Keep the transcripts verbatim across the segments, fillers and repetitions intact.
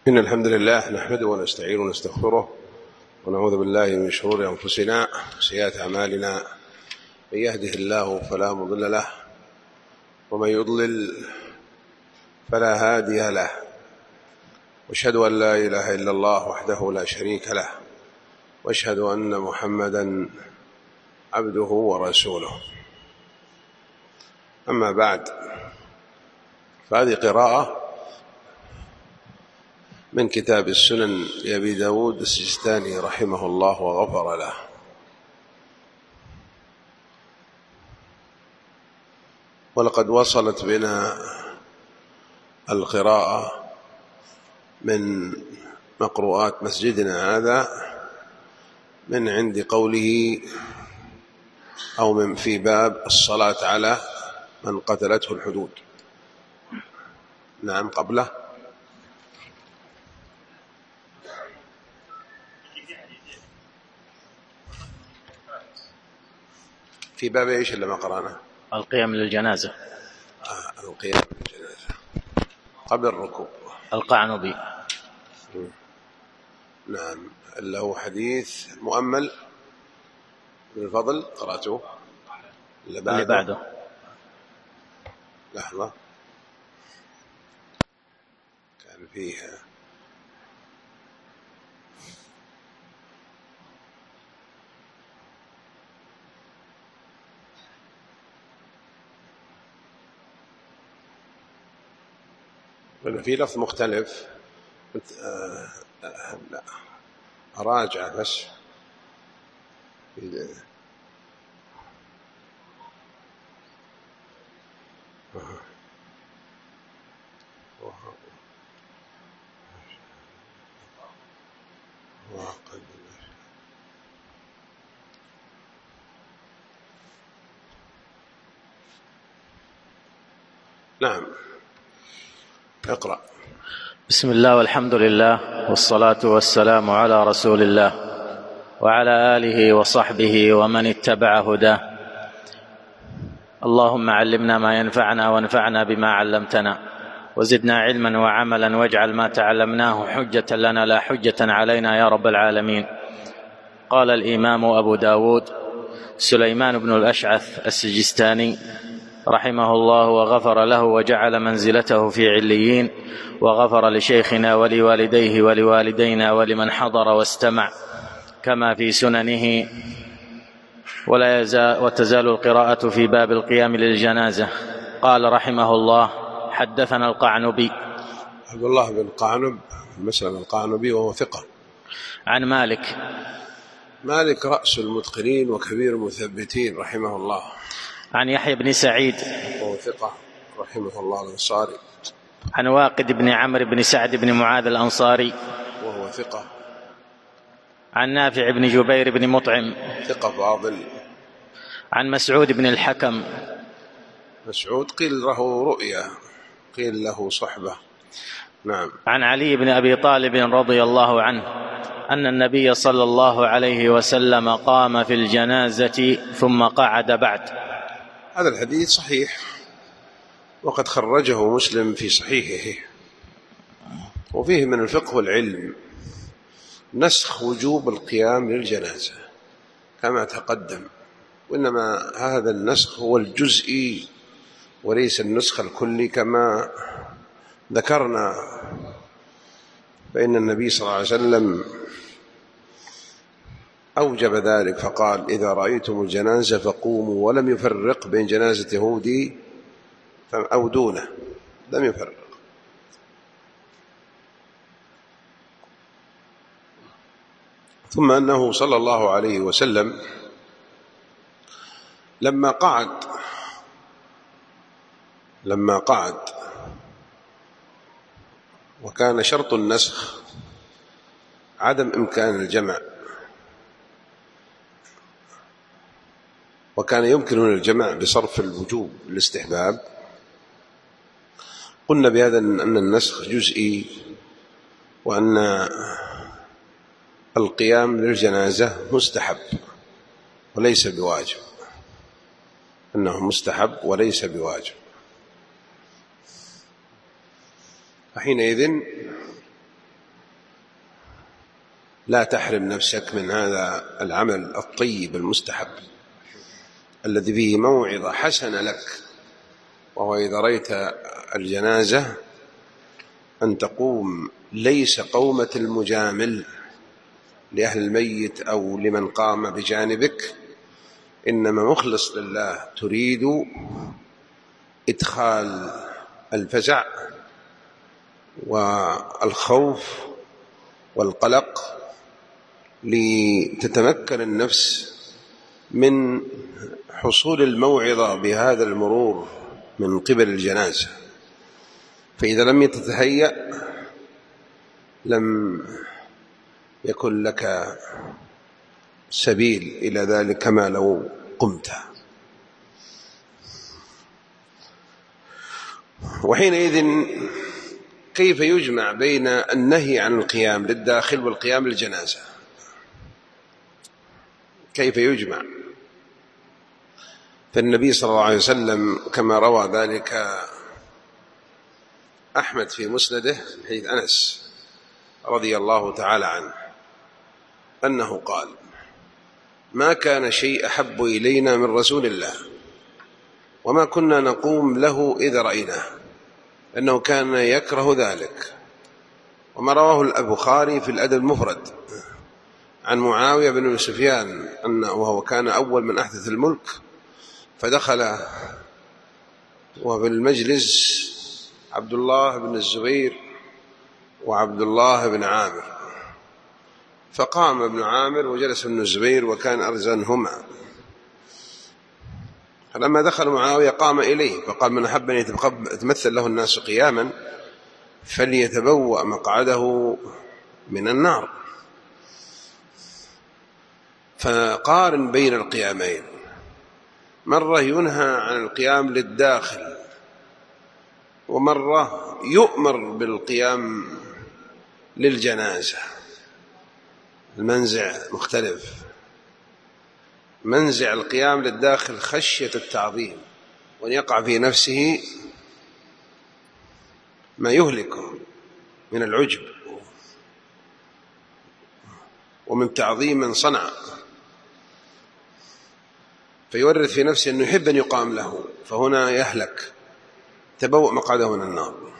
إن الحمد لله نحمده ونستعينه ونستغفره ونعوذ بالله من شرور أنفسنا وسيئات أعمالنا. من يهده الله فلا مضل له ومن يضلل فلا هادي له، وأشهد أن لا إله إلا الله وحده لا شريك له، وأشهد أن محمدا عبده ورسوله. أما بعد، فهذه قراءة من كتاب السنن لأبي داود السجستاني رحمه الله وغفر له. ولقد وصلت بنا القراءة من مقروءات مسجدنا هذا من عند قوله أو من في باب الصلاة على من قتلته الحدود. نعم، قبله في باب ايش اللي ما قرانا؟ القيام للجنازة. آه القيام للجنازة قبل الركوب. القعنبي. نعم، اللي هو حديث مؤمل بن الفضل قرأته. اللي بعده, اللي بعده. لحظة، كان فيها في لفظ مختلف. آه لا أراجع بس. نعم، اقرأ. بسم الله والحمد لله والصلاة والسلام على رسول الله وعلى آله وصحبه ومن اتبع هداه. اللهم علمنا ما ينفعنا وانفعنا بما علمتنا، وزدنا علما وعملا، واجعل ما تعلمناه حجة لنا لا حجة علينا يا رب العالمين. قال الإمام أبو داود سليمان بن الأشعث السجستاني رحمه الله وغفر له وجعل منزلته في عليين، وغفر لشيخنا ولوالديه ولوالدينا ولمن حضر واستمع، كما في سننه. ولا يزال وتزال القراءة في باب القيام للجنازة. قال رحمه الله: حدثنا القعنبي عبد الله بن قعنب مسلم القعنبي وهو ثقة. عن مالك مالك رأس المتقنين وكبير المثبتين رحمه الله. عن يحيى بن سعيد وهو ثقة رحمه الله الأنصاري. عن واقد بن عمرو بن سعد بن معاذ الأنصاري وهو ثقة. عن نافع بن جبير بن مطعم ثقة فاضل. عن مسعود بن الحكم. مسعود قيل له رؤيا، قيل له صحبة. نعم. عن علي بن أبي طالب رضي الله عنه أن النبي صلى الله عليه وسلم قام في الجنازة ثم قعد بعد. هذا الحديث صحيح، وقد خرجه مسلم في صحيحه. وفيه من الفقه والعلم نسخ وجوب القيام للجنازة كما تقدم، وإنما هذا النسخ هو الجزئي وليس النسخ الكلي كما ذكرنا. فإن النبي صلى الله عليه وسلم أوجب ذلك فقال: إذا رأيتم الجنازة فقوموا، ولم يفرق بين جنازة يهودي أو دونه، لم يفرق. ثم أنه صلى الله عليه وسلم لما قعد لما قعد وكان شرط النسخ عدم إمكان الجمع، وكان يمكن الجمع بصرف الوجوب الاستحباب، قلنا بهذا أن النسخ جزئي، وأن القيام للجنازة مستحب وليس بواجب، أنه مستحب وليس بواجب. فحينئذ لا تحرم نفسك من هذا العمل الطيب المستحب الذي فيه موعظة حسنة لك، وهو إذا رأيت الجنازة أن تقوم ليس قومة المجامل لأهل الميت أو لمن قام بجانبك، إنما مخلص لله، تريد إدخال الفزع والخوف والقلق لتتمكن النفس من حصول الموعظة بهذا المرور من قبل الجنازة. فإذا لم تتهيأ لم يكن لك سبيل إلى ذلك كما لو قمت. وحينئذ كيف يجمع بين النهي عن القيام للداخل والقيام للجنازة؟ كيف يجمع؟ فالنبي صلى الله عليه وسلم كما روى ذلك أحمد في مسنده من حديث أنس رضي الله تعالى عنه أنه قال: ما كان شيء أحب إلينا من رسول الله وما كنا نقوم له إذا رأيناه، أنه كان يكره ذلك. وما رواه البخاري في الأدب المفرد عن معاوية بن سفيان أنه وهو كان أول من أحدث الملك، فدخل وفي المجلس عبد الله بن الزبير وعبد الله بن عامر، فقام ابن عامر وجلس ابن الزبير وكان أرزنهما، فلما دخل معاوية قام إليه فقال: من أحب أن يتمثل له الناس قياما فليتبوأ مقعده من النار. فقارن بين القيامين، مرة ينهى عن القيام للداخل، ومرة يؤمر بالقيام للجنازة. المنزع مختلف، منزع القيام للداخل خشية التعظيم وأن يقع في نفسه ما يهلكه من العجب ومن تعظيم من صنع، فيورث في نفسه أنه يحب أن يقام له، فهنا يهلك، تبوأ مقعده من النار.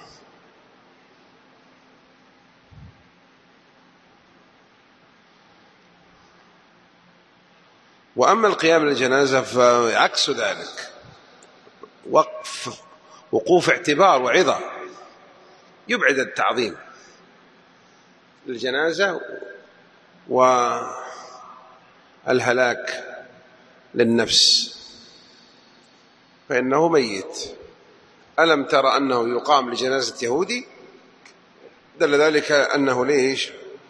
وأما القيام للجنازة فعكس ذلك، وقف وقوف اعتبار وعظة، يبعد التعظيم للجنازة والهلاك للنفس، فإنه ميت. ألم ترى أنه يقام لجنازة يهودي؟ دل ذلك أنه ليش؟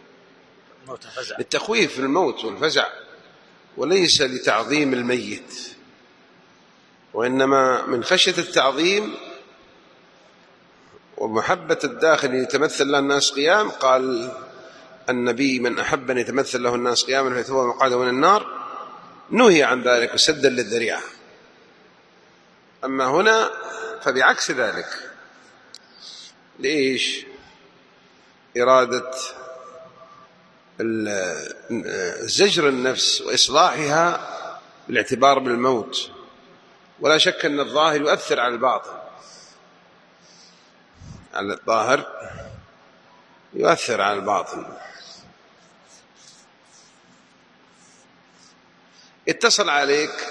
للتخويف الموت والفزع، وليس لتعظيم الميت، وإنما من خشية التعظيم ومحبة الداخل يتمثل له الناس قيام. قال النبي: من أحب أن يتمثل له الناس قياما فيتبوأ مقعده من النار، نهي عن ذلك وسدا للذريعة. أما هنا فبعكس ذلك، ليش؟ إرادة زجر النفس وإصلاحها بالاعتبار بالموت. ولا شك أن الظاهر يؤثر على الباطن، على الظاهر يؤثر على الباطن. اتصل عليك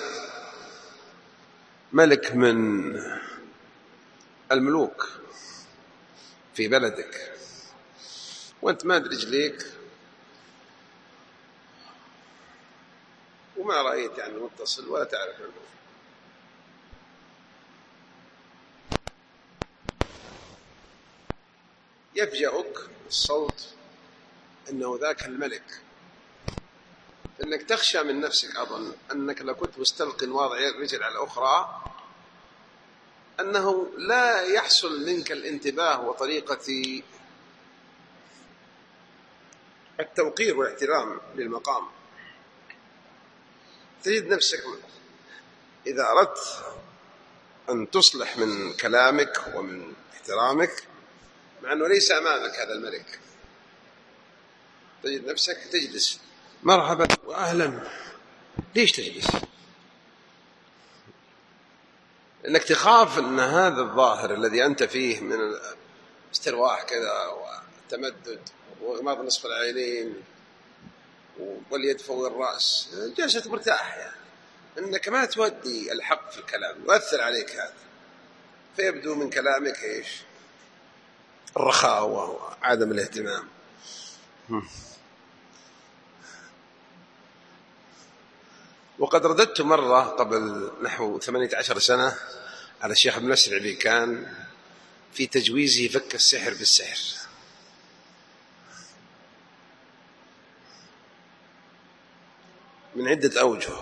ملك من الملوك في بلدك وأنت ماد رجليك وما رأيت يعني متصل ولا تعرف عنه، يفجأك الصوت أنه ذاك الملك، أنك تخشى من نفسك أظن أنك لو كنت مستلق واضع رجل على أخرى أنه لا يحصل منك الانتباه وطريقة التوقير والاحترام للمقام. تجد نفسك إذا أردت أن تصلح من كلامك ومن احترامك، مع أنه ليس أمامك هذا الملك، تجد نفسك تجلس مرحبا وأهلا. ليش تجلس؟ لأنك تخاف أن هذا الظاهر الذي أنت فيه من الاسترواح كذا والتمدد وغماض نصف العينين واليد فوق الرأس، جالسة مرتاح، يعني أنك ما تودي الحق في الكلام، يؤثر عليك هذا، فيبدو من كلامك إيش؟ الرخاوة وعدم الاهتمام. وقد رددت مرة قبل نحو ثمانية عشر سنة على الشيخ ابن نسر العبيكان في تجويزه فك السحر بالسحر، من عدة أوجه،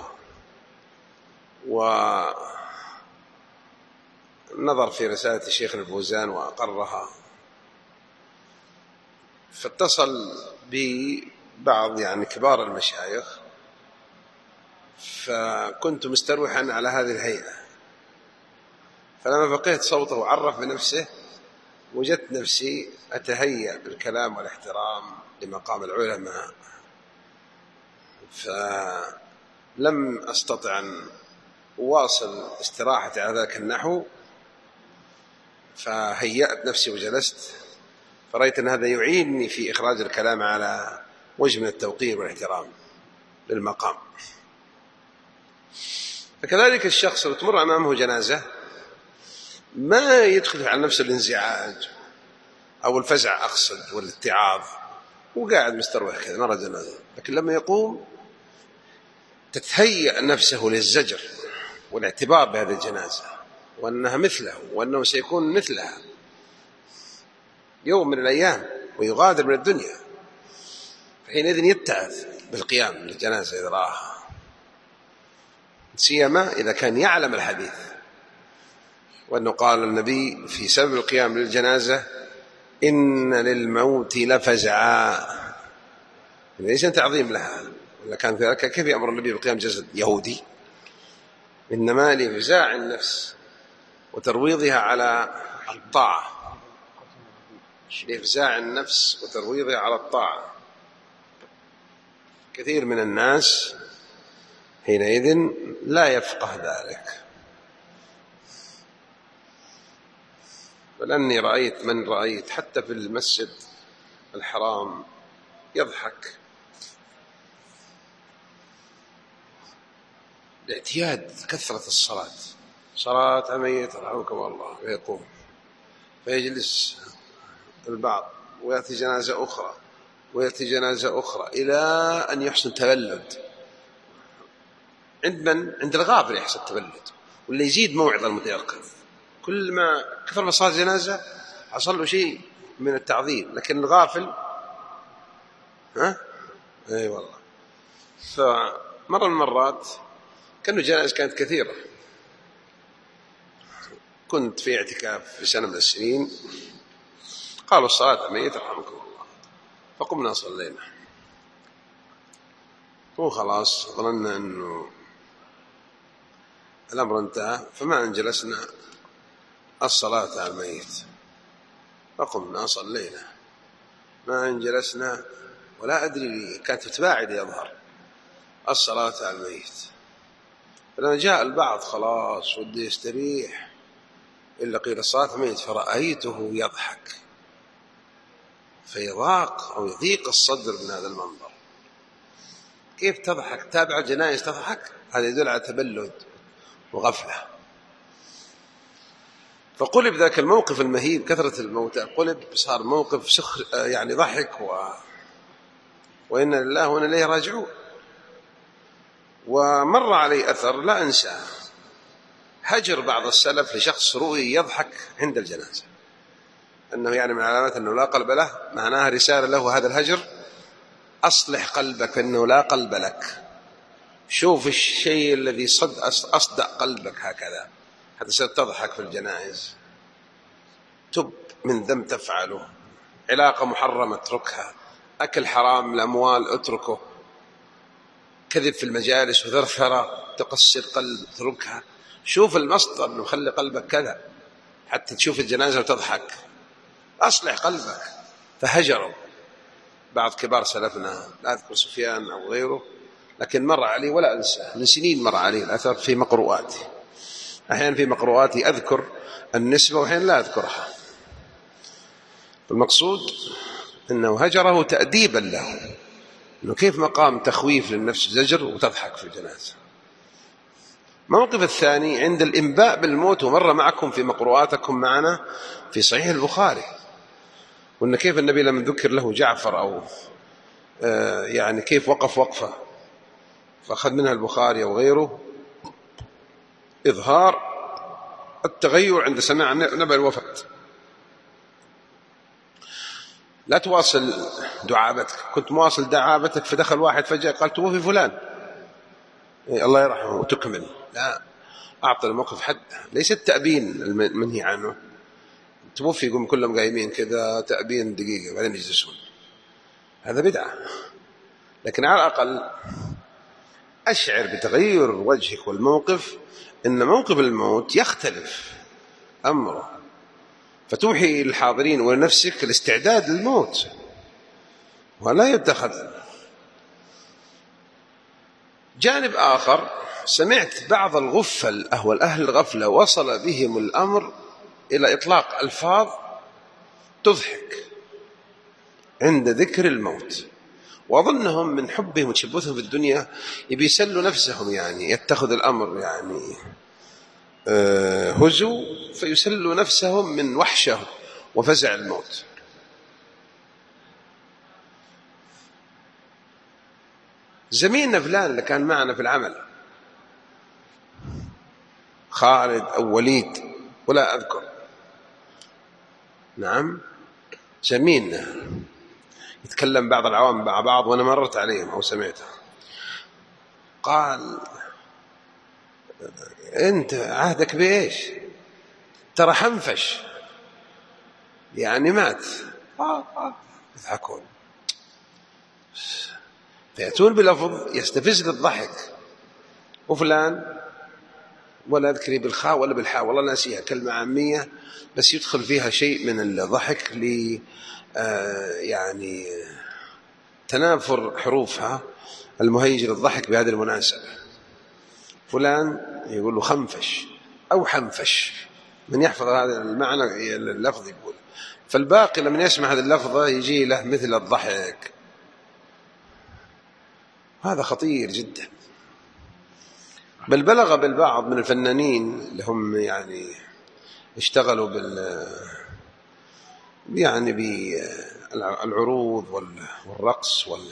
ونظر في رسالة الشيخ الفوزان وأقرها، فاتصل ببعض يعني كبار المشايخ، فكنت مستروحا على هذه الهيئة، فلما فقهت صوته وعرف بنفسه وجدت نفسي أتهيأ بالكلام والاحترام لمقام العلماء، فلم أستطع أن أواصل استراحتي على ذاك النحو، فهيأت نفسي وجلست، فرأيت أن هذا يعينني في إخراج الكلام على وجه من التوقير والاحترام للمقام. فكذلك الشخص لو تمر أمامه جنازة ما يدخل على نفسه الانزعاج أو الفزع أقصد والاتعاظ وقاعد مستروح كذا مرة جنازة، لكن لما يقوم تتهيأ نفسه للزجر والاعتبار بهذه الجنازة وأنها مثله وأنه سيكون مثلها يوم من الأيام ويغادر من الدنيا، فحينئذ يتعظ بالقيام للجنازة إذا رآها، سيما إذا كان يعلم الحديث، وأنه قال النبي في سبب القيام للجنازة إن للموت لفزعا، ليس تعظيم لها، ولا كان في ذلك كيف يأمر النبي بالقيام جسد يهودي؟ إنما لفزاع النفس وترويضها على الطاعة، لفزاع النفس وترويضها على الطاعة. كثير من الناس حينئذ لا يفقه ذلك، بل أني رأيت من رأيت حتى في المسجد الحرام يضحك لاعتياد كثرة الصلاة، صلاة ميت رحمكم الله، ويقوم فيجلس البعض ويأتي جنازة أخرى ويأتي جنازة أخرى إلى أن يحصل تبلد. عند من؟ عند الغافل يحصل تبلد، واللي يزيد موعظة المتيقظ، كل ما كثر ما صار جنازة حصل له شيء من التعظيم، لكن الغافل ها اي والله. فمرة من المرات كانوا جنائز كانت كثيرة، كنت في اعتكاف في سنة من السنين، قالوا الصلاة ميت رحمكم الله، فقمنا صلينا وخلاص ظننا أنه الأمر انتهى، فما أن جلسنا الصلاة على الميت، فقمنا صلينا، ما أن جلسنا ولا أدري كانت تتباعد يظهر الصلاة على الميت، فلما جاء البعض خلاص ودي يستريح إلا قيل الصلاة ميت، فرأيته يضحك، فيضاق أو يضيق الصدر من هذا المنظر. كيف تضحك؟ تابع الجنائز تضحك؟ هذا يدل على تبلد وغفلة. فقلب ذاك الموقف المهيب، كثرة الموتى، قلب صار موقف سخر، يعني ضحك و... وإن لله وإن إليه راجعون. ومر علي أثر لا أنساه، هجر بعض السلف لشخص رؤي يضحك عند الجنازة، أنه يعني من علامات أنه لا قلب له، معناها رسالة له هذا الهجر: أصلح قلبك أنه لا قلب لك، شوف الشيء الذي صد أصدق قلبك هكذا حتى ستضحك في الجنائز. تب من ذنب تفعله، علاقة محرمة اتركها، أكل حرام الأموال اتركه، كذب في المجالس وثرثرة تقسي القلب اتركها، شوف المصدر اللي مخلي قلبك كذا حتى تشوف الجنازة وتضحك، أصلح قلبك. فهجروا بعض كبار سلفنا، لا أذكر سفيان أو غيره، لكن مر علي ولا أنساه، من سنين مر علي الأثر في مقروءاتي. أحيانا في مقروءاتي أذكر النسبة وأحيانا لا أذكرها. المقصود أنه هجره تأديبا له، أنه كيف مقام تخويف للنفس زجر وتضحك في الجنازة. الموقف الثاني عند الإنباء بالموت، ومر معكم في مقروءاتكم معنا في صحيح البخاري، وأن كيف النبي لما ذكر له جعفر أو آه يعني كيف وقف وقفة فأخذ منها البخاري أو غيره إظهار التغير عند سماع نبأ الوفاة. لا تواصل دعابتك، كنت مواصل دعابتك فدخل واحد فجأة قال توفي فلان إيه الله يرحمه وتكمل، لا، أعطى الموقف حد، ليس التأبين المنهي عنه. توفي يقوم كلهم قايمين كذا تأبين دقيقة بعدين يجلسون، هذا بدعة. لكن على الأقل أشعر بتغير وجهك والموقف، إن موقف الموت يختلف أمره، فتوحي للحاضرين ولنفسك الاستعداد للموت ولا يتخذ. جانب آخر، سمعت بعض الغفل أهو الأهل الغفلة وصل بهم الأمر إلى إطلاق ألفاظ تضحك عند ذكر الموت، وأظنهم من حبهم وتشبثهم في الدنيا يبي يسلوا نفسهم، يعني يتخذ الأمر يعني هزو، فيسلوا نفسهم من وحشة وفزع الموت. زميلنا فلان اللي كان معنا في العمل، خالد أو وليد ولا أذكر، نعم زميلنا، يتكلم بعض العوام مع بعض وأنا مرت عليهم أو سمعته، قال أنت عهدك بإيش؟ ترى حنفش يعني مات. آه آه يضحكون، فيأتون بلفظ يستفز للضحك. وفلان ولا أذكري بالخاء ولا بالحاء، والله ناسيها، كلمة عامية بس يدخل فيها شيء من الضحك ل آه يعني تنافر حروفها المهيج للضحك بهذه المناسبة. فلان يقول له خنفش أو حنفش، من يحفظ هذا المعنى اللفظ يقول، فالباقي لما يسمع هذا اللفظ يجي له مثل الضحك. هذا خطير جدا، بل بلغ بالبعض من الفنانين اللي هم يعني اشتغلوا بال يعني بالعروض والرقص وال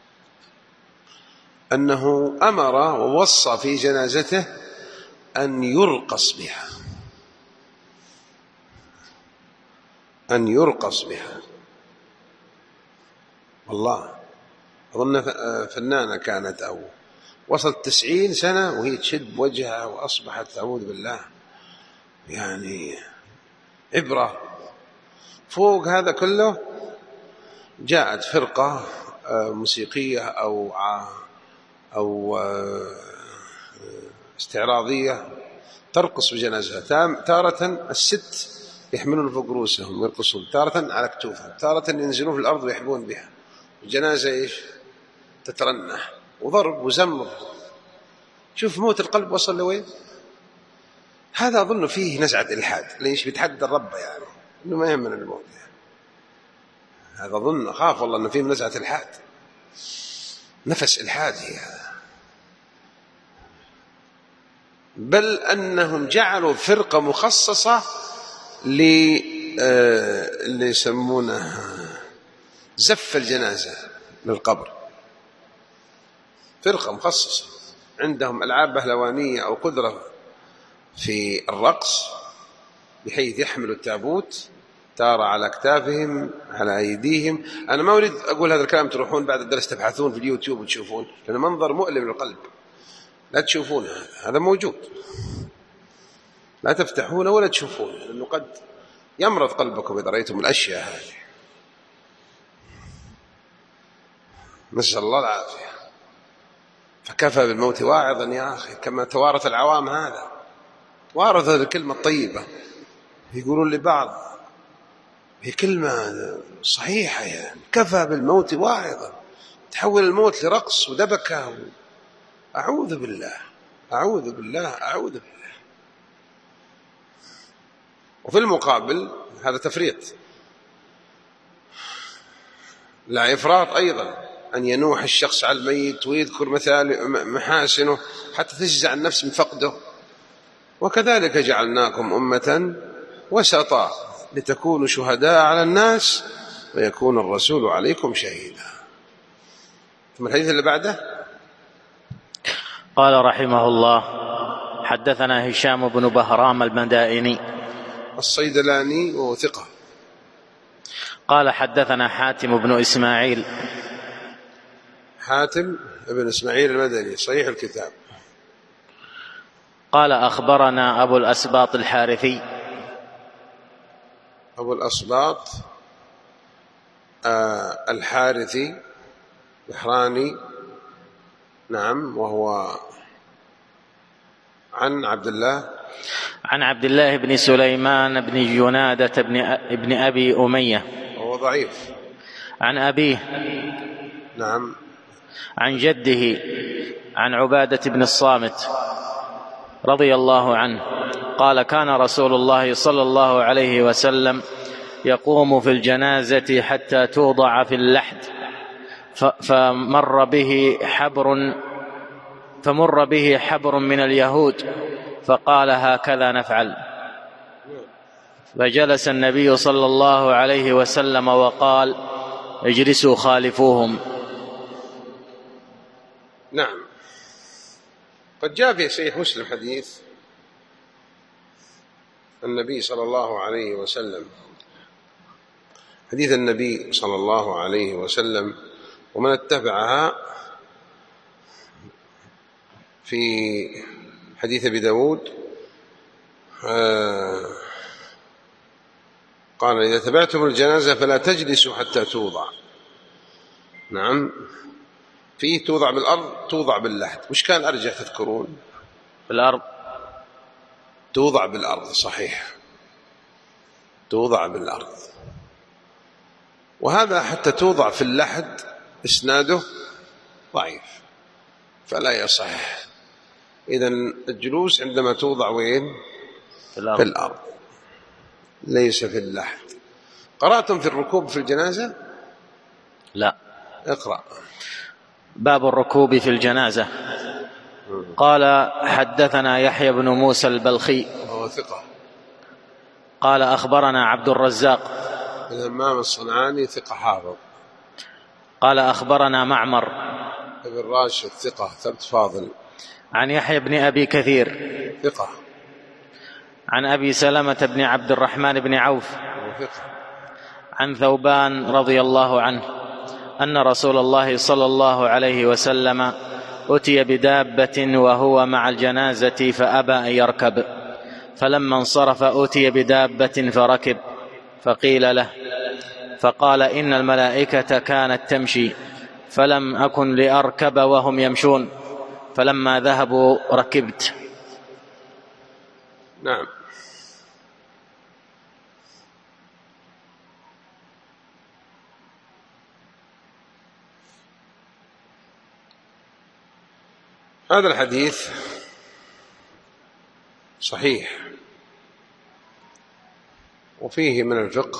أنه أمر ووصى في جنازته أن يرقص بها، أن يرقص بها. والله أظن فنانة كانت أو وصلت تسعين سنة وهي تشد بوجهها وأصبحت أعوذ بالله يعني عبرة. فوق هذا كله جاءت فرقة موسيقية أو أو استعراضية ترقص بجنازها، تارة الست يحملون فوق رؤوسهم ويرقصون، تارة على كتوفهم، تارة ينزلون في الأرض ويحبون بها. الجنازة إيش؟ تترنح وضرب وزمر. شوف موت القلب وصل لوين. هذا أظن فيه نزعة إلحاد، ليش بيتحدى الرب يعني إنه ما يهمنا الموت يعني. هذا أظن أخاف والله إنه فيه نزعة إلحاد، نفس إلحادي هذا. بل أنهم جعلوا فرقة مخصصة اللي يسمونها زف الجنازة للقبر، فرقة مخصصة عندهم ألعاب بهلوانية أو قدرة في الرقص، بحيث يحملوا التابوت تارة على أكتافهم على أيديهم. أنا ما أريد أقول هذا الكلام تروحون بعد الدرس تبحثون في اليوتيوب وتشوفون، لأنه منظر مؤلم للقلب، لا تشوفون هذا، هذا موجود، لا تفتحونه ولا تشوفونه، لأنه قد يمرض قلبكم إذا رأيتم الأشياء هذه. نسأل الله العافية. فكفى بالموت واعظا يا أخي، كما توارث العوام هذا، وارث الكلمة الطيبة، يقولون لبعض هي كلمة صحيحة يعني، كفى بالموت واعظا، تحول الموت لرقص ودبكة. أعوذ بالله أعوذ بالله أعوذ بالله. وفي المقابل هذا تفريط، لا إفراط أيضا، أن ينوح الشخص على الميت ويذكر مثال محاسنه حتى تجزع النفس من فقده. وكذلك جعلناكم أمة وسطا لتكونوا شهداء على الناس ويكون الرسول عليكم شهيدا. ثم الحديث اللي بعده قال رحمه الله: حدثنا هشام بن بهرام المدائني الصيدلاني وهو ثقة. قال حدثنا حاتم بن إسماعيل. حاتم بن إسماعيل المدني صحيح الكتاب. قال أخبرنا أبو الأسباط الحارثي. أبو الأسباط آه الحارثي بحراني، نعم، وهو عن عبد الله عن عبد الله بن سليمان بن جنادة بن, ابن أبي أمية وهو ضعيف. عن أبيه نعم. عن جده عن عبادة بن الصامت رضي الله عنه قال: كان رسول الله صلى الله عليه وسلم يقوم في الجنازة حتى توضع في اللحد، فمر به حبر فمر به حبر من اليهود فقال: هكذا نفعل. فجلس النبي صلى الله عليه وسلم وقال: اجلسوا خالفوهم. نعم. قد جاء في صحيح مسلم حديث النبي صلى الله عليه وسلم، حديث النبي صلى الله عليه وسلم ومن اتبعها في حديث أبي داود آه قال: إذا تبعتم الجنازة فلا تجلسوا حتى توضع. نعم، فيه توضع بالأرض، توضع باللحد. وش كان أرجح تذكرون؟ بالأرض. توضع بالأرض صحيح، توضع بالأرض. وهذا حتى توضع في اللحد إسناده ضعيف فلا يصح. إذن الجلوس عندما توضع وين؟ في الأرض. في الأرض ليس في اللحد. قرأتم في الركوب في الجنازة؟ لا. اقرأ. باب الركوب في الجنازة. قال: حدثنا يحيى بن موسى البلخي وهو ثقة. قال: أخبرنا عبد الرزاق الهمام الصنعاني ثقة حافظ. قال: أخبرنا معمر ابن راشد ثقة ثبت فاضل. عن يحيى بن أبي كثير ثقة. عن أبي سلمة بن عبد الرحمن بن عوف عن ثوبان رضي الله عنه أن رسول الله صلى الله عليه وسلم أتي بدابة وهو مع الجنازة فأبى أن يركب، فلما انصرف أتي بدابة فركب، فقيل له فقال: إن الملائكة كانت تمشي فلم أكن لأركب وهم يمشون، فلما ذهبوا ركبت. نعم. هذا الحديث صحيح وفيه من الفقه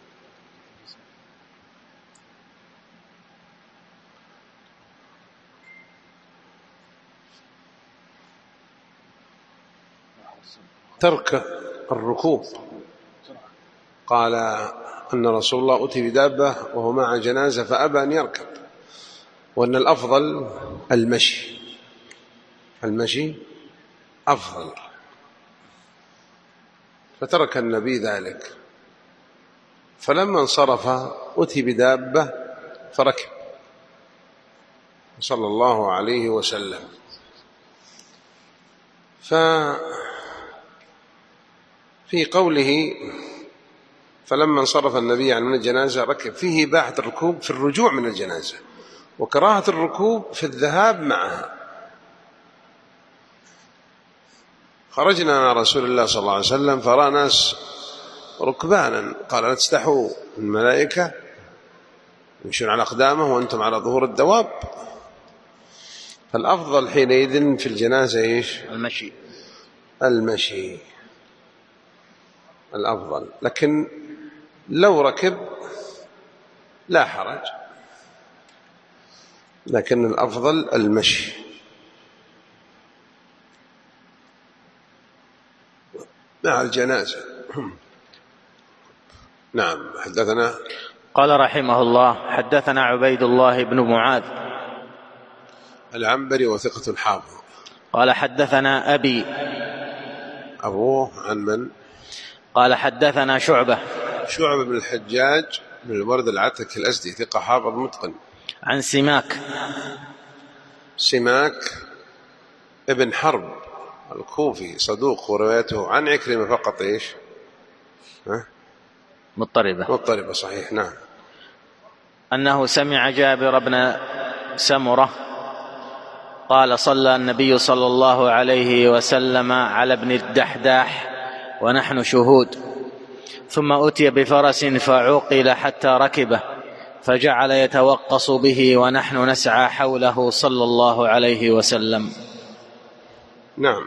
ترك الركوب. قال أن رسول الله أتي بدابة وهو مع جنازة فأبى أن يركب، وأن الأفضل المشي، المشي أفضل، فترك النبي ذلك. فلما انصرف أتي بدابة فركب صلى الله عليه وسلم. ففي قوله فلما انصرف النبي عن الجنازة ركب فيه إباحة الركوب في الرجوع من الجنازة، وكراهة الركوب في الذهاب معها. خرجنا مع رسول الله صلى الله عليه وسلم فرأى ناس ركبانا. قال لا تستحوا الملائكة يمشون على أقدامه وأنتم على ظهور الدواب. فالأفضل حينئذ في الجنازة إيش؟ المشي. المشي الأفضل، لكن لو ركب لا حرج، لكن الأفضل المشي. مع الجنازة. نعم. حدثنا قال رحمه الله حدثنا عبيد الله بن معاذ العنبري وثقة حافظ. قال حدثنا أبي. أبوه عن من؟ قال حدثنا شعبة. شعبة بن الحجاج بن الورد العتكي الأزدي ثقة حافظ متقن. عن سماك. سماك ابن حرب الكوفي صدوق، وروايته عن عكرمة فقط إيش؟ ها؟ مضطربة. مضطربة صحيح. نعم. أنه سمع جابر بن سمرة قال صلى النبي صلى الله عليه وسلم على ابن الدحداح ونحن شهود، ثم أتي بفرس فعقل حتى ركبه، فجعل يتوقص به ونحن نسعى حوله صلى الله عليه وسلم. نعم.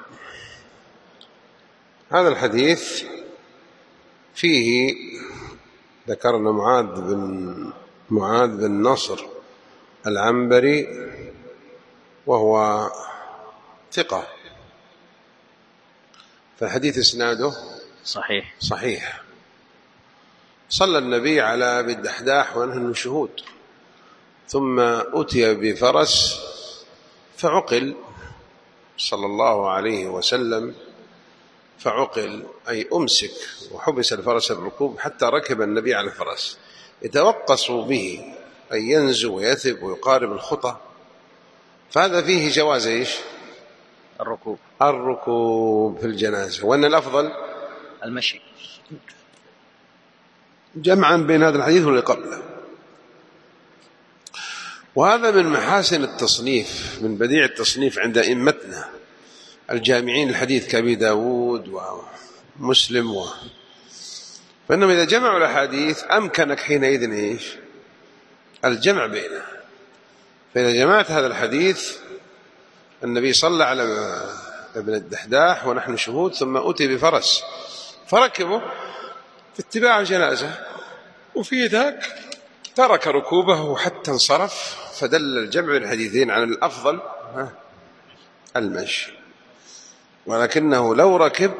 هذا الحديث فيه ذكرنا معاذ بن معاذ بن نصر العنبري وهو ثقة، فالحديث اسناده صحيح صحيح. صلى النبي على أبي الدحداح ونحن شهود، ثم أتي بفرس فعقل صلى الله عليه وسلم، فعقل أي أمسك وحبس الفرس الركوب حتى ركب النبي على الفرس، يتوقص به أي ينزو ويثب ويقارب الخطى. فهذا فيه جواز إيش؟ الركوب الركوب في الجنازة، وأن الأفضل المشي، جمعا بين هذا الحديث واللي قبله. وهذا من محاسن التصنيف، من بديع التصنيف عند أئمتنا الجامعين الحديث كأبي داود ومسلم و... فإنهم إذا جمعوا الأحاديث أمكنك حينئذ إيش؟ الجمع بينه. فإذا جمعت هذا الحديث النبي صلى على ابن الدحداح ونحن شهود، ثم أتي بفرس فركبه في اتباع الجنازة، وفي ذاك ترك ركوبه حتى انصرف، فدل الجمع الحديثين على الأفضل المشي. ولكنه لو ركب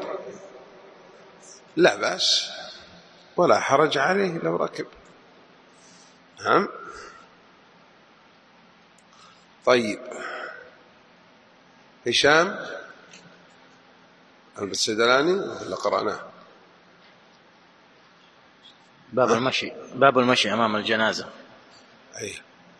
لا بأس ولا حرج عليه لو ركب. نعم. طيب، هشام البسيدلاني اللي قرأناه باب المشي. باب المشي أمام الجنازة. أي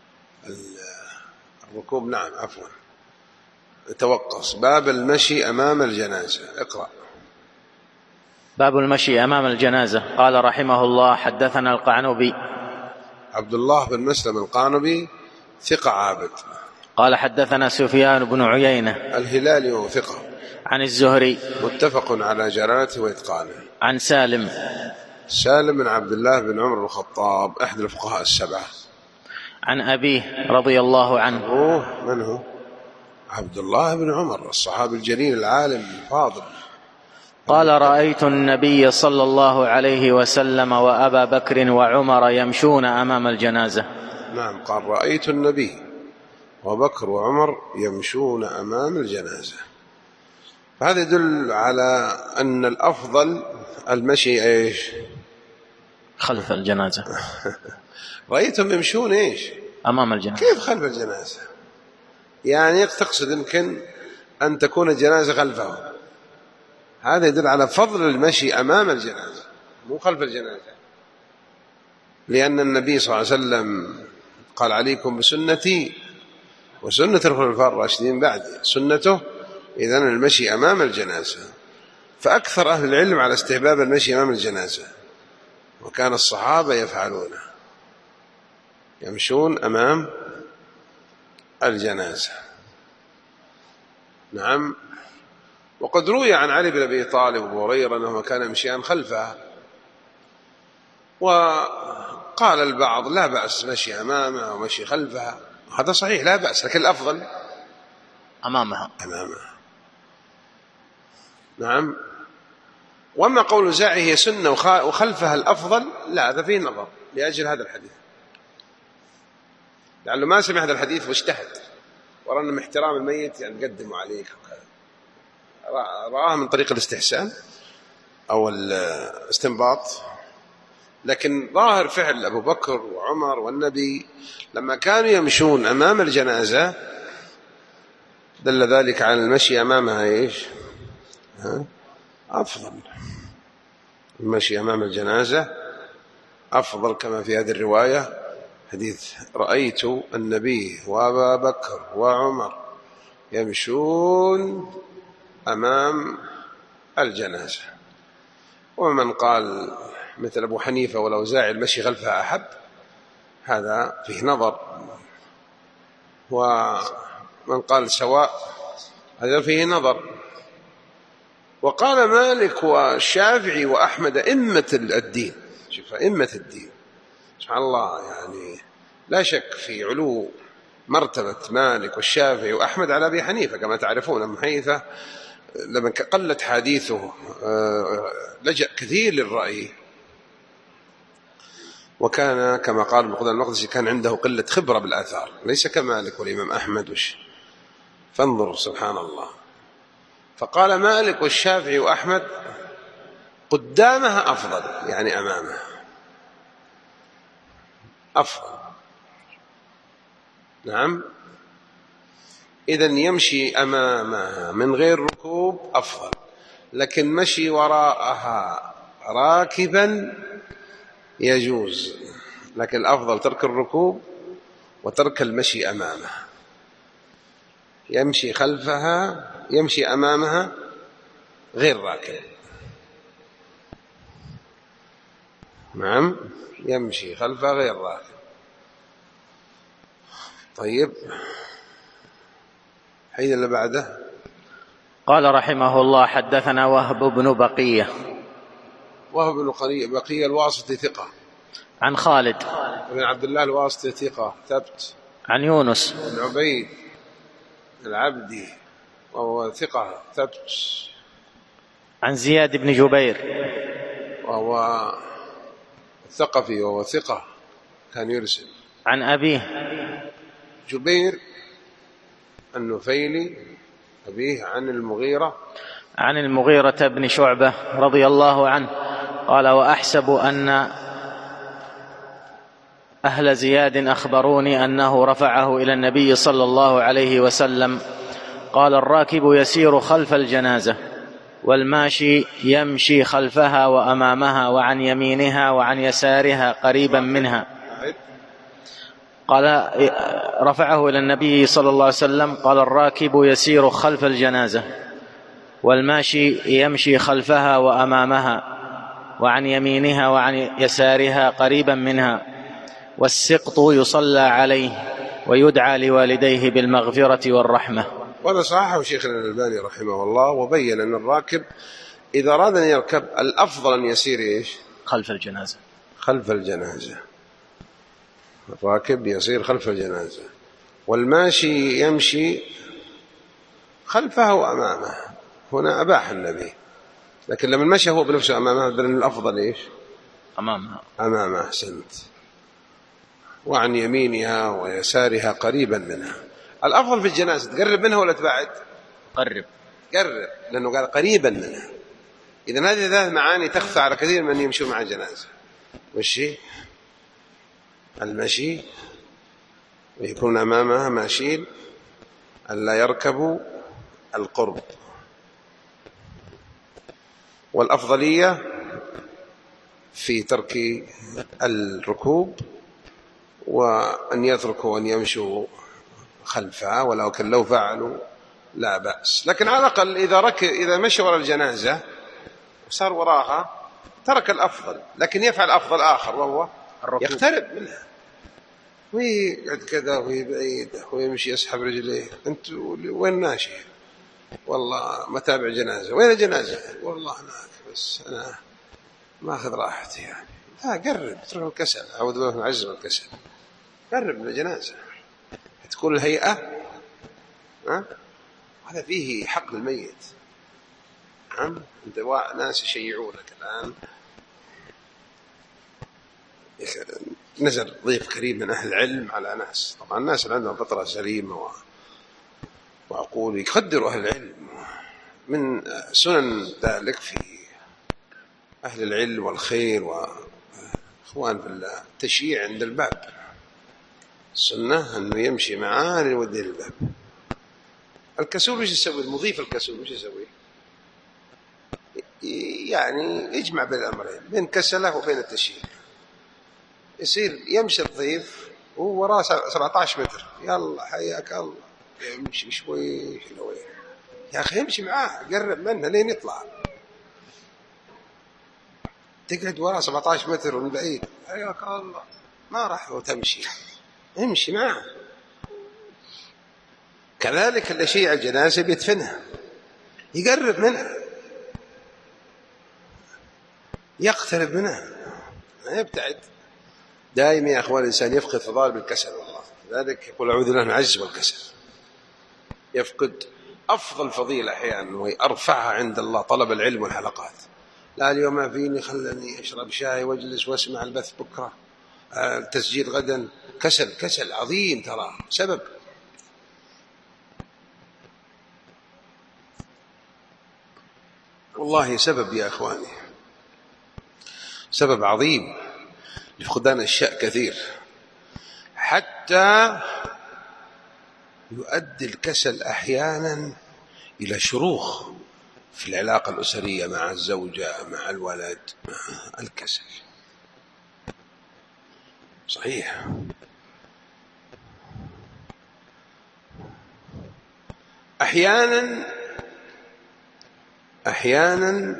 الركوب. نعم عفوا، توقص. باب المشي أمام الجنازة. اقرأ. باب المشي أمام الجنازة. قال رحمه الله حدثنا القعنبي عبد الله بن مسلم القعنبي ثقة عابد. قال حدثنا سفيان بن عيينة الهلالي وهو ثقة. عن الزهري متفق على جلالته وإتقانه. عن سالم سالم بن عبد الله بن عمر بن الخطاب أحد الفقهاء السبعة. عن أبيه رضي الله عنه. أوه، من هو؟ عبد الله بن عمر الصحابي الجليل العالم الفاضل. قال رأيت النبي صلى الله عليه وسلم وأبا بكر وعمر يمشون أمام الجنازة. نعم، قال رأيت النبي وبكر وعمر يمشون أمام الجنازة. فهذا يدل على أن الأفضل المشي إيش؟ خلف الجنازة. رأيتهم يمشون إيش؟ أمام الجنازة. كيف خلف الجنازة؟ يعني تقصد يمكن أن تكون الجنازة خلفه. هذا يدل على فضل المشي أمام الجنازة مو خلف الجنازة، لأن النبي صلى الله عليه وسلم قال عليكم بسنتي وسنة الخلفاء الراشدين بعدي سنته. إذن المشي أمام الجنازة، فأكثر أهل العلم على استحباب المشي أمام الجنازة، وكان الصحابة يفعلونه، يمشون أمام الجنازة. نعم. وقد روي عن علي بن أبي طالب وهريرة أنهما كان يمشيان خلفها وقال البعض لا بأس مشي أمامها ومشي خلفها، هذا صحيح لا بأس، لكن الأفضل أمامها أمامها. نعم. وأما قول زاعي هي سنة وخلفها الأفضل، لا، هذا فيه نظر لأجل هذا الحديث، لعله ما سمع هذا الحديث واجتهد ورأى أن احترام الميت يعني قدموا عليك، رآها من طريق الاستحسان أو الاستنباط. لكن ظاهر فعل أبو بكر وعمر والنبي لما كانوا يمشون أمام الجنازة دل ذلك على المشي أمامها إيش؟ ها؟ أفضل. المشي أمام الجنازة أفضل، كما في هذه الرواية حديث رأيت النبي وأبا بكر وعمر يمشون أمام الجنازة. ومن قال مثل أبو حنيفة والأوزاعي المشي خلفها أحب، هذا فيه نظر. ومن قال سواء، هذا فيه نظر. وقال مالك والشافعي وأحمد أئمة الدين، شوف أئمة الدين سبحان الله، يعني لا شك في علو مرتبة مالك والشافعي وأحمد على أبي حنيفة. كما تعرفون أبو حنيفة لما قلت حديثه لجأ كثير للرأي، وكان كما قال ابن قدامة المقدسي كان عنده قلة خبرة بالآثار، ليس كمالك والإمام أحمد وش. فانظر سبحان الله. فقال مالك والشافعي وأحمد قدامها أفضل، يعني أمامها أفضل. نعم. إذن يمشي أمامها من غير ركوب أفضل، لكن مشي وراءها راكبا يجوز، لكن الأفضل ترك الركوب وترك المشي أمامها. يمشي خلفها، يمشي أمامها غير راكب. نعم، يمشي خلفها غير راكب. طيب، حين اللي بعده. قال رحمه الله حدثنا وهب بن بقية. وهب بن بقية الواسطي ثقة. عن خالد بن عبد الله الواسطي ثقة ثبت. عن يونس بن عبيد العبدي وهو ثقة ثبت. عن زياد بن جبير وهو الثقفي وهو ثقة كان يرسل. عن أبيه جبير النفيلي أبيه عن المغيرة عن المغيرة بن شعبة رضي الله عنه قال وأحسب أن أهل زياد أخبروني أنه رفعه إلى النبي صلى الله عليه وسلم قال الراكب يسير خلف الجنازة والماشي يمشي خلفها وأمامها وعن يمينها وعن يسارها قريبا منها. قال رفعه إلى النبي صلى الله عليه وسلم قال الراكب يسير خلف الجنازة والماشي يمشي خلفها وأمامها وعن يمينها وعن يسارها قريبا منها والسقط يصلى عليه ويدعى لوالديه بالمغفرة والرحمة. وهذا صححه شيخنا الألباني رحمه الله، وبين أن الراكب إذا أراد أن يركب الأفضل أن يسير إيش؟ خلف الجنازة. خلف الجنازة. الراكب يسير خلف الجنازة والماشي يمشي خلفها وأمامه. هنا أباح النبي، لكن لما المشي هو بنفسه أمامه بل الأفضل إيش؟ أمامها. أمامه. أحسنت. وعن يمينها ويسارها قريبا منها. الأفضل في الجنازة تقرب منها ولا تبعد؟ قرب. قرب، لأنه قال قريبا منها. إذن هذه ثلاث معاني تخفى على كثير من يمشوا مع الجنازة. والشيء المشي ويكون أمامها ماشيين، ألا يركبوا القرب. والأفضلية في ترك الركوب وأن يتركوا أن يمشوا خلفها، ولكن لو فعلوا لا بأس. لكن على الأقل إذا ركب إذا مشى وراء الجنازة وصار وراها ترك الأفضل، لكن يفعل أفضل آخر وهو الركوب. يقترب منها ويقعد كذا وهي بعيدة ويمشي يسحب رجليه. أنت وين ماشي؟ والله ما تابع جنازة. وين الجنازة؟ والله هناك، بس أنا ما أخذ راحتي يعني. ها قرب اترك الكسل، أعوذ بالله من العجز والكسل. قرب من الجنازة تكون الهيئة، ها هذا فيه حق للميت. نعم أنت ناس يشيعونك الآن، نزل ضيف كريم من أهل العلم على ناس، طبعا الناس اللي عندهم فطرة سليمة وعقول يقدروا أهل العلم. من سنن ذلك في أهل العلم والخير وإخوان في الله التشييع عند الباب، السنة أنه يمشي معاه ليوديه الباب. الكسول وش يسوي؟ المضيف الكسول وش يسوي؟ يعني يجمع بين الأمرين، بين كسله وبين التشييع. يصير يمشي الضيف وهو وراه سبعة عشر متر، يلا حياك الله، يمشي شوي شوي يا أخي، يمشي معاه قرب منه لين يطلع. تقعد وراه سبعة عشر متر من بعيد، حياك الله، ما راح وتمشي، امشي معه. كذلك اللي شيع الجنازة بيدفنها، يقرب منها، يقترب منها، ما يبتعد. دائما يا أخوان الإنسان يفقد فضائل بالكسل، والله لذلك يقول أعوذ بالله من العجز والكسل. يفقد أفضل فضيلة أحيانا ويرفعها عند الله، طلب العلم والحلقات. لا اليوم ما فيني، خلني أشرب شاي واجلس واسمع البث بكرة، التسجيل غدا. كسل، كسل عظيم ترى، سبب والله، سبب يا أخواني، سبب عظيم لفقدان الشيء كثير، حتى يؤدي الكسل أحيانا إلى شروخ في العلاقة الأسرية مع الزوجة مع الولد. الكسل صحيح. أحيانا أحيانا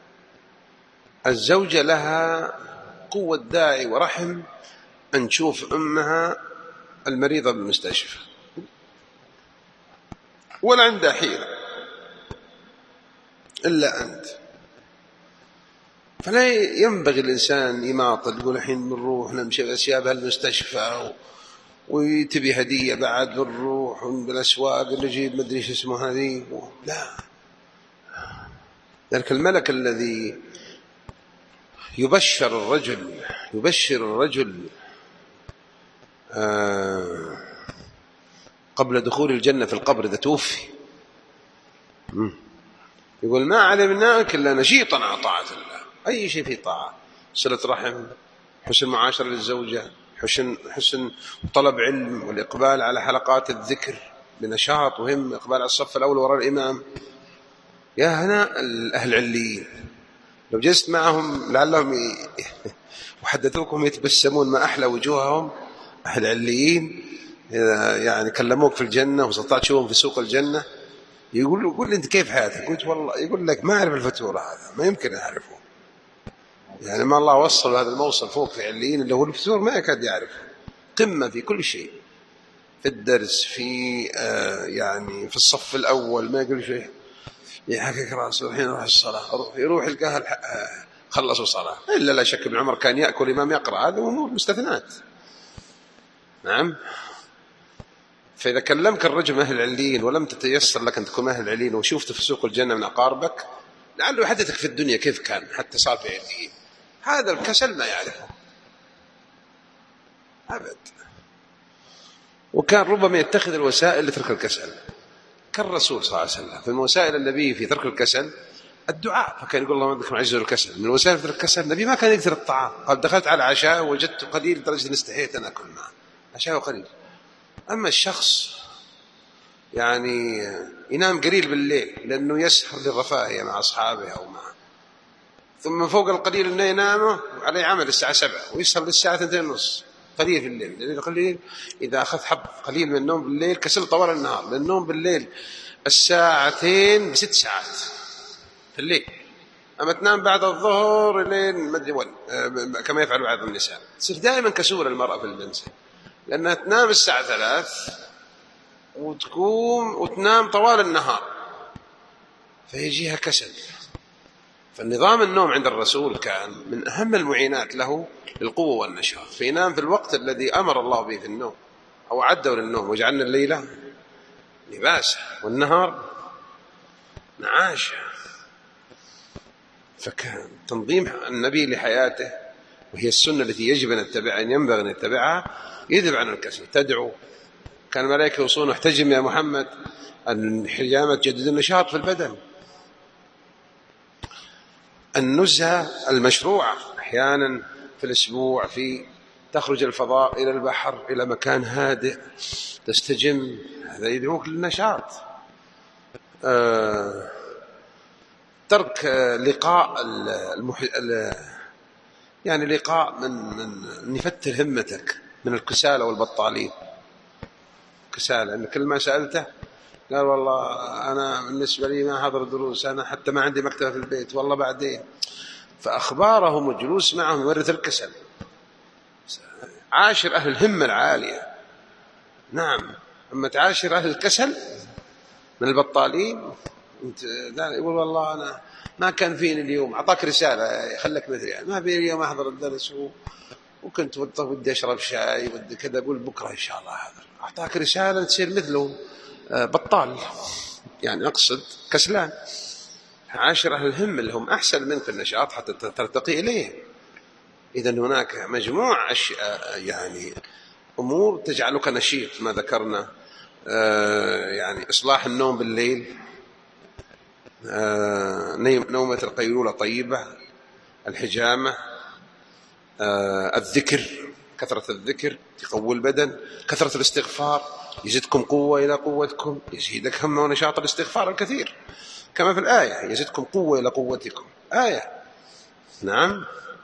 الزوجة لها قوة داعي ورحم أن تشوف أمها المريضة بالمستشفى ولا عندها حيلة إلا أنت، فلا ينبغي الإنسان يماطل يقول الحين بنروح نمشي الأشياء بهالمستشفى ويتبي هدية بعد بنروح بالأسواق نجيب مدري ايش اسمه هذه. لا، ذلك الملك الذي يبشر الرجل يبشر الرجل آه قبل دخول الجنة في القبر إذا توفي، يقول ما علمناك إلا نشيطا على طاعة الله. أي شيء فيه طاعة، صلة رحم، حسن معاشرة للزوجة، حسن حسن طلب علم، والإقبال على حلقات الذكر بنشاط وهم، إقبال على الصف الأول وراء الإمام. يا هنا أهل عليين لو جلست معهم لعلهم وحدثوكم يتبسمون ما أحلى وجوههم. أهل عليين إذا يعني كلموك في الجنة وستطلع تشوفهم في سوق الجنة، يقول له قل أنت كيف حياتك؟ قلت والله، يقول لك ما أعرف الفتورة، هذا ما يمكن أعرفه، يعني ما الله وصل هذا الموصل فوق في عليين اللي هو الفتور ما يكاد يعرف. قمة في كل شيء، في الدرس، في آه يعني في الصف الأول ما يقول شيء، يحكك راسه الحين يروح الصلاة، أروح يروح القهر خلصوا صلاة. إلا لا شك ابن عمر كان يأكل الإمام يقرأ، هذا أمور مستثنات. نعم. فإذا كلمك الرجل من أهل العليين ولم تتيسر لك أن تكون من أهل العليين وشوفت في سوق الجنة من أقاربك، لعله يحدثك في الدنيا كيف كان حتى صار في عليين. هذا الكسل ما يعرفه أبد، وكان ربما يتخذ الوسائل لترك الكسل كالرسول صلى الله عليه وسلم. في وسائل النبي في ترك الكسل الدعاء، فكان يقول اللهم انك معجز الكسل. من وسائل ترك الكسل النبي ما كان يكثر الطعام، قال دخلت على عشاء وجدت قليل لدرجة ان استحيت ان اكل معه، عشاء قليل. اما الشخص يعني ينام قليل بالليل لانه يسهر للرفاهيه مع اصحابه او معه، ثم فوق القليل انه ينامه عليه عمل الساعه سبعة ويسهر للساعه اثنتين ونص، قليل في الليل. لأن القليل إذا أخذ حب قليل من النوم بالليل كسل طوال النهار، لأن النوم بالليل الساعتين بست ساعات في الليل، أما تنام بعد الظهر لين مدري وين كما يفعل بعض النساء. تصير دائما كسولة المرأة في المنزل، لأنها تنام الساعة ثلاث وتقوم وتنام طوال النهار، فيجيها كسل. فالنظام النوم عند الرسول كان من أهم المعينات له للقوة والنشاط، فينام في الوقت الذي أمر الله به في النوم أو عده للنوم، وجعلنا الليلة لباسا والنهار معاشا. فكان تنظيم النبي لحياته، وهي السنة التي يجب أن نتبعها، أن ينبغي أن نتبعها، يذهب عن الكسل. تدعو، كان الملائكة يوصون احتجم يا محمد، الحجامة تجدد النشاط في البدن. النزهة المشروعة أحيانا في الأسبوع، في تخرج الفضاء إلى البحر إلى مكان هادئ تستجم، هذا يدعوك للنشاط. آه ترك لقاء المح... يعني لقاء من من يفتر همتك من الكسالى والبطالين. كسالى ان كل ما سألته قال والله أنا بالنسبة لي ما حضر دروس، أنا حتى ما عندي مكتبة في البيت، والله بعدين. فأخبارهم والجلوس معهم يورث الكسل. عاشر أهل الهمة العالية، نعم. أما تعاشر أهل الكسل من البطالين، انت يقول والله أنا ما كان فيني اليوم، أعطاك رسالة خلك مثلي، يعني ما فيني اليوم أحضر الدرس، وكنت ودي أشرب شاي ودي كذا، أقول بكرة إن شاء الله أحضر. أعطاك رسالة تصير مثله بطال، يعني أقصد كسلان. عاشر أهل الهم اللي هم أحسن منك في النشاط حتى ترتقي إليه. إذن هناك مجموعة أشياء، يعني أمور تجعلك نشيط، ما ذكرنا يعني إصلاح النوم بالليل، نومة القيلولة طيبة، الحجامة، الذكر، كثرة الذكر تقوي البدن، كثرة الاستغفار يزيدكم قوة إلى قوتكم، يزيدك هم ونشاط الاستغفار الكثير كما في الآية، يزيدكم قوة إلى قوتكم، آية. نعم.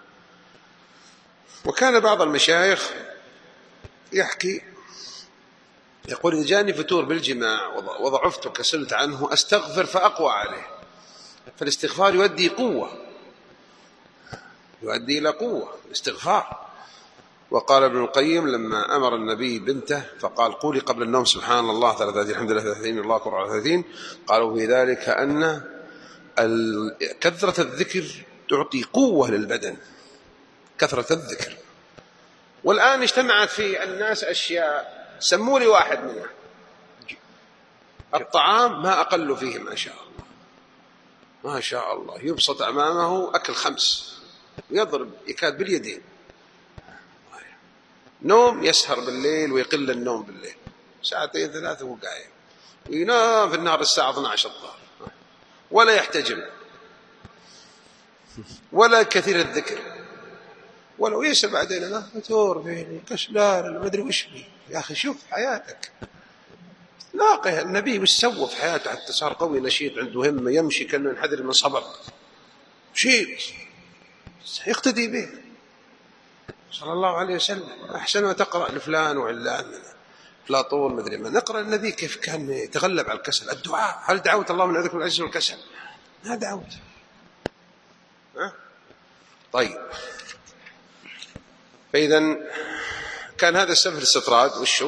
وكان بعض المشايخ يحكي يقول إذا جاني فتور بالجماع وضعفت وكسلت عنه أستغفر فأقوى عليه. فالاستغفار يؤدي قوة، يؤدي إلى قوة الاستغفار. وقال ابن القيم لما أمر النبي بنته فقال قولي قبل النوم سبحان الله ثلاثين، الحمد لله ثلاثين، الله أكبر على ثلاثين، قالوا في ذلك أن كثرة الذكر تعطي قوة للبدن، كثرة الذكر. والآن اجتمعت في الناس أشياء، سموا لي واحد منها. الطعام ما أقل فيه ما شاء الله، ما شاء الله، يبسط أمامه أكل خمس ويضرب يكاد باليدين. نوم يسهر بالليل ويقل النوم بالليل ساعتين ثلاثة وهو قايم، وينام في النهار الساعة اثنتي عشرة الظهر، ولا يحتجم ولا كثير الذكر، ولو يسأل بعدين أنا فتور فيني كسلان ما أدري وش بي. يا أخي شوف حياتك، لاقي النبي وش سوى في حياته حتى صار قوي نشيط عنده همة، يمشي كأنه ينحدر من صبر، شيء يقتدي به صلى الله عليه وسلم. أحسن ما تقرأ لفلان وعلان أفلاطون مدري ما، نقرأ النبي كيف كان يتغلب على الكسل. الدعاء، هل دعوت الله من عندك من العجز والكسل؟ ما دعوت. ها؟ طيب، فإذا كان هذا السبب الاستطراد وشو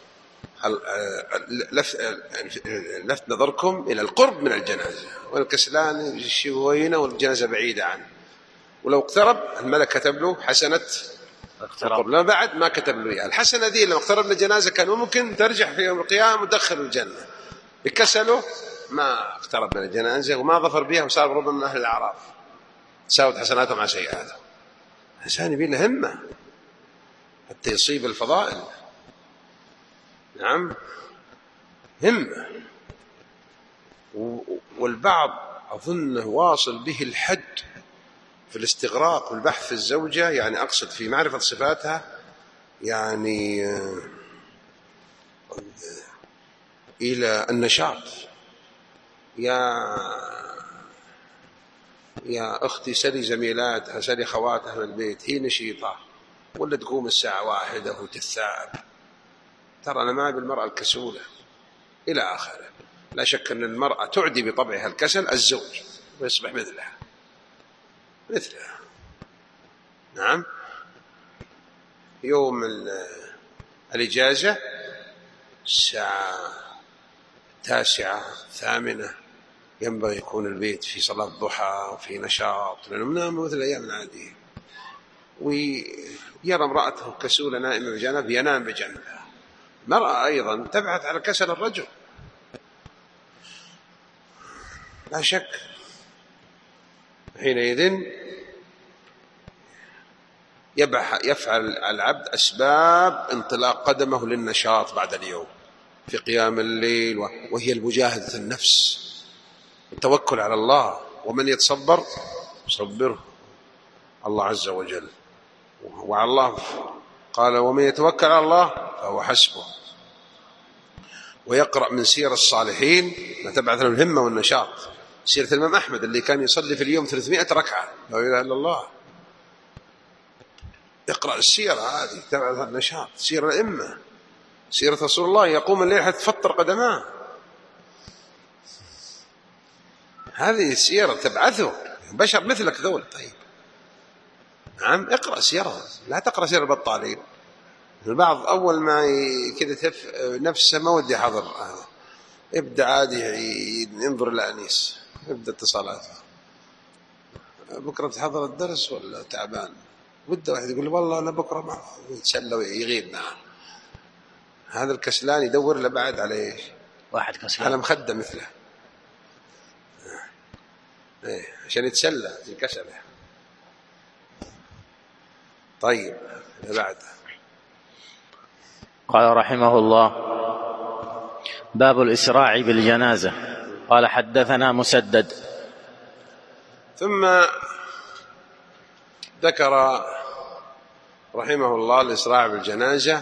لفت نظركم إلى القرب من الجنازة، والكسلان شوينا والجنازة بعيدة عنه، ولو اقترب الملك كتب له حسنة اقترب، لما بعد ما كتب له الحسنة ذي. لما اقترب من الجنازة كان ممكن ترجع في يوم القيامة ودخل الجنة، بكسله ما اقترب من الجنازة وما ظفر بها، وصار ربما من أهل الأعراف، تساوت حسناته مع سيئاته. إنسان يبي له همة حتى يصيب الفضائل. نعم، همة. والبعض أظنه واصل به الحد في الاستغراق والبحث في الزوجة، يعني أقصد في معرفة صفاتها، يعني إلى النشاط. يا يا أختي سلي زميلاتها، سلي خواتها من البيت، هي نشيطة ولا تقوم الساعة واحدة وتتثاءب. ترى أنا ما بالمرأة الكسولة إلى آخره. لا شك أن المرأة تعدي بطبعها الكسل، الزوج ويصبح مثلها مثلها. نعم. يوم الإجازة الساعة التاسعة الثامنة ينبغي يكون البيت في صلاة ضحى وفي نشاط، لأنه منام مثل الأيام العادية. ويرى امرأته كسولة نائمة بجانب ينام بجانبها. المرأة أيضا تبحث على كسل الرجل لا شك. حينئذ يفعل العبد أسباب انطلاق قدمه للنشاط بعد اليوم في قيام الليل، وهي المجاهدة النفس، التوكل على الله. ومن يتصبر يصبره الله عز وجل، وعلى الله قال ومن يتوكل على الله فهو حسبه. ويقرأ من سير الصالحين ما تبعث له الهمة والنشاط. سيرة الإمام أحمد اللي كان يصلي في اليوم ثلاثمائة ركعة، لا إله إلا الله. اقرأ السيرة هذه تبعث النشاط. سيرة الأئمة، سيرة رسول الله يقوم الليل حتى تفطر قدماه، هذه السيرة تبعثه. بشر مثلك ذول. طيب نعم، اقرأ سيرة، لا تقرأ سيرة البطالين. البعض أول ما كذا تف نفسه ما ودي حضر هذا، ابدأ عادي ينظر لأنيس، ابدأ اتصالاته، بكرة تحضر الدرس ولا تعبان؟ وده واحد يقول والله أنا بكرة ما يتسلى ويغيب معه. هذا الكسلان يدور له بعد على ايش؟ واحد كسلان على مخدة مثله، ايه عشان يتسلى في كسله. طيب بعد قال رحمه الله: باب الإسراع بالجنازة. قال حدثنا مسدد. ثم ذكر رحمه الله الإسراع بالجنازة.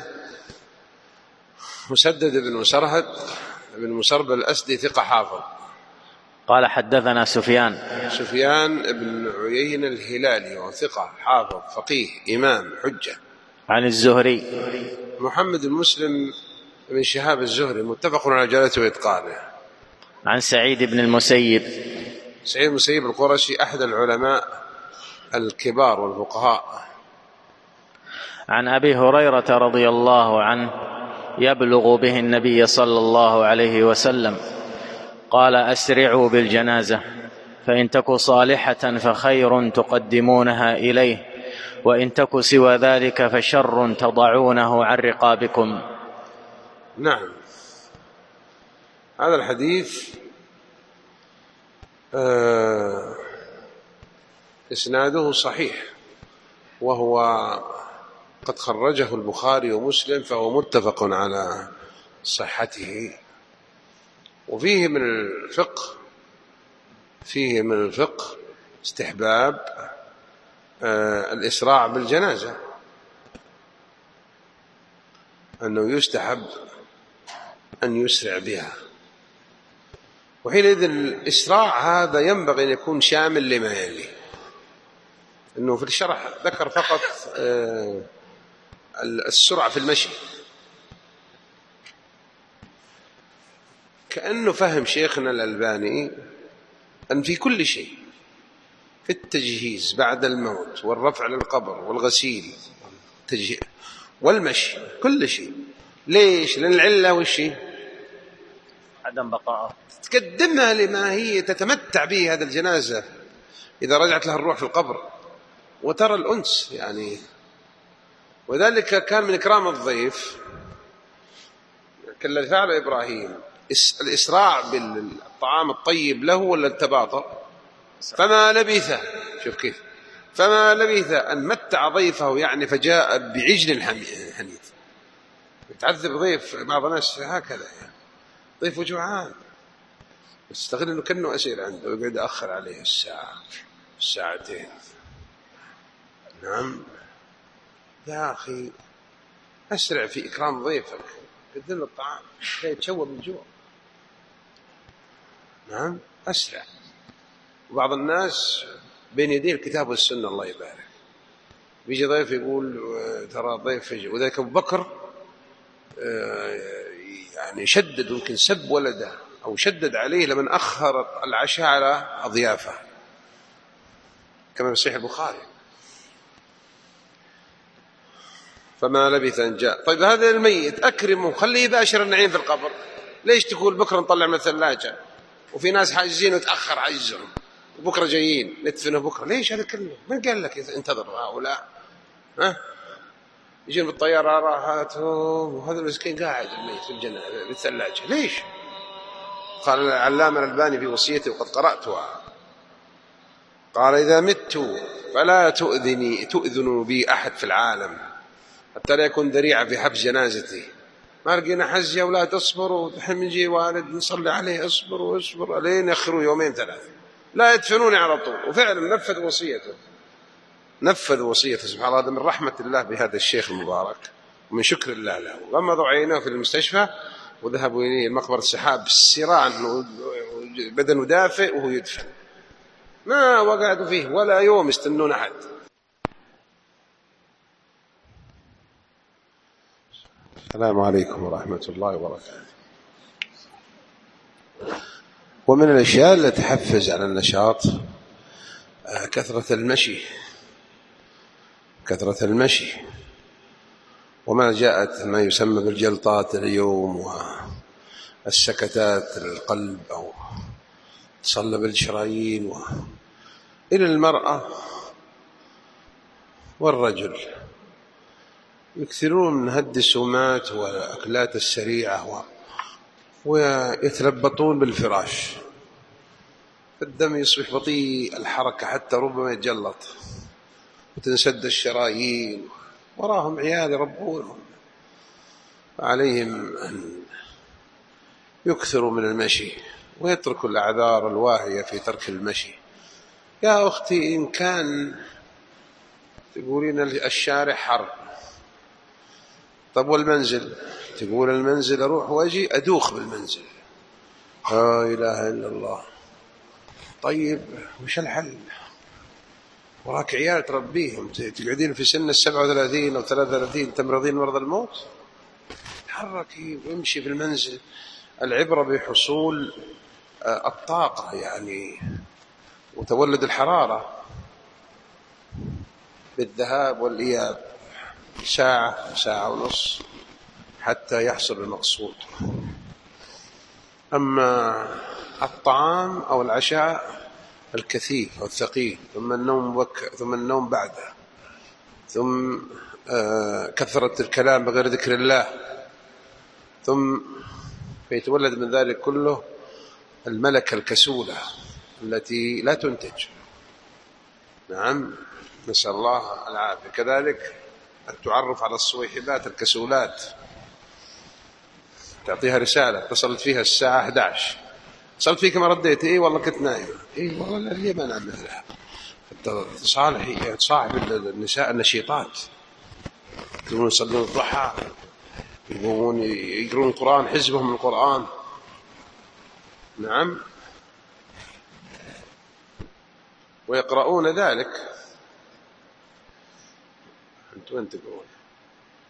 مسدد بن مسرهد بن مسربل الأسدي ثقة حافظ. قال حدثنا سفيان سفيان بن عيينة الهلالي وثقة حافظ فقيه إمام حجة. عن الزهري محمد بن مسلم بن شهاب الزهري متفق على جلالته وإتقانه. عن سعيد بن المسيب سعيد المسيب القرشي أحد العلماء الكبار والفقهاء. عن أبي هريرة رضي الله عنه يبلغ به النبي صلى الله عليه وسلم قال: أسرعوا بالجنازة، فإن تك صالحة فخير تقدمونها إليه، وإن تك سوى ذلك فشر تضعونه عن رقابكم. نعم، هذا الحديث آه إسناده صحيح، وهو قد خرجه البخاري ومسلم، فهو متفق على صحته. وفيه من الفقه فيه من الفقه استحباب آه الإسراع بالجنازة، أنه يستحب أن يسرع بها. وحينئذ الإسراع هذا ينبغي أن يكون شامل لما يلي. أنه في الشرح ذكر فقط آه السرعة في المشي، كأنه فهم شيخنا الألباني أن في كل شيء، في التجهيز بعد الموت والرفع للقبر والغسيل والمشي، كل شيء. ليش؟ لأن العلة والشيء عدم بقائه، تقدمها لما هي تتمتع به هذا الجنازة إذا رجعت لها الروح في القبر وترى الأنس يعني. وذلك كان من إكرام الضيف كالذي فعل إبراهيم، الإسراع بالطعام الطيب له ولا التباطؤ. فما لبث، شوف كيف، فما لبث أن متع ضيفه يعني، فجاء بعجل حنيف. يتعذب ضيف بعض الناس هكذا يعني، ضيف جوعان يستغل أنه كأنه أسير عنده ويقعد أخر عليه الساعة الساعتين. نعم يا أخي، أسرع في إكرام ضيفك، قدم له الطعام يتشوى من الجوع. نعم أسرع. وبعض الناس بين يديه الكتاب والسنة الله يبارك، بيجي ضيف يقول ترى ضيف يجي، وذلك أبو بكر يعني شدد، يمكن سب ولده أو شدد عليه لمن أخر العشاء على أضيافه كما في صحيح البخاري. فما لبث أن جاء. طيب هذا الميت أكرمه، خليه يباشر النعيم في القبر. ليش تقول بكرة نطلع من الثلاجة؟ وفي ناس حاجزين وتأخر حجزهم وبكرة جايين ندفنه بكرة. ليش هذا كله؟ من قال لك انتظر هؤلاء؟ ها يجين بالطيارة راحتهم وهذا المسكين قاعد الميت في الجنة بالثلاجة. ليش؟ قال العلامة الألباني في وصيته وقد قرأتها، قال إذا مت فلا تؤذني تؤذن بي أحد في العالم حتى لا يكون ذريعة في حبس جنازتي. ما لقينا حز يا أولاد اصبروا، الحين يجي والد نصلي عليه اصبروا اصبروا لين يأخروا يومين ثلاثة لا يدفنوني على طول. وفعلا نفذ وصيته، نفذ وصيته سبحان الله. هذا من رحمة الله بهذا الشيخ المبارك ومن شكر الله له. غمضوا عينه في المستشفى وذهبوا إليه مقبرة السحاب سراعا بدنه دافئ وهو يدفن، ما وقعدوا فيه ولا يوم يستنون أحد. السلام عليكم ورحمة الله وبركاته. ومن الأشياء التي تحفز على النشاط كثرة المشي، كثرة المشي. وما جاءت ما يسمى بالجلطات اليوم والسكتات القلب أو تصلب الشرايين و... إلى المرأة والرجل يكثرون من هد السمات والأكلات السريعة و... ويتلبطون بالفراش، الدم يصبح بطيء الحركة حتى ربما يتجلط وتنسد الشرايين، وراهم عيال يربونهم. عليهم أن يكثروا من المشي ويتركوا الأعذار الواهية في ترك المشي. يا أختي إن كان تقولين الشارع حر، طب والمنزل؟ تقول المنزل أروح وأجي أدوخ بالمنزل، لا إله إلا الله. طيب وش الحل؟ وراك عيال تربيهم، تقعدين في سن السبعة وثلاثين أو ثلاثة وثلاثين تمرضين مرض الموت؟ تحركي وامشي في المنزل. العبرة بحصول الطاقة يعني وتولد الحرارة بالذهاب والإياب ساعة ساعة ونص حتى يحصل المقصود. أما الطعام أو العشاء الكثيف أو الثقيل ثم النوم بك ثم النوم بعده ثم كثرة الكلام بغير ذكر الله ثم فيتولد من ذلك كله الملكة الكسولة التي لا تنتج. نعم نسأل الله العافية. كذلك التعرف على الصويحبات الكسولات، تعطيها رسالة اتصلت فيها الساعة أحد عشر، اتصلت فيك ما رديت، إيه والله كنت نايمة، إيه والله ليه ما نعمل مثلها. صالحي صاحب النساء النشيطات يقولون يصلون الضحى، يقولون يقرون القرآن، حزبهم من القرآن. نعم ويقرؤون ذلك. أنتم وين تقرؤون؟